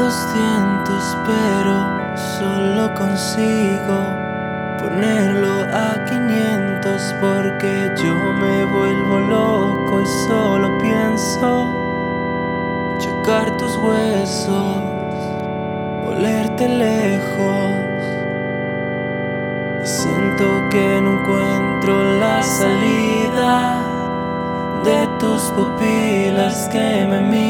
200, pero solo consigo ponerlo a 500 porque yo me vuelvo loco y solo pienso checar tus huesos, olerte lejos. Y siento que no encuentro la salida de tus pupilas que me miran.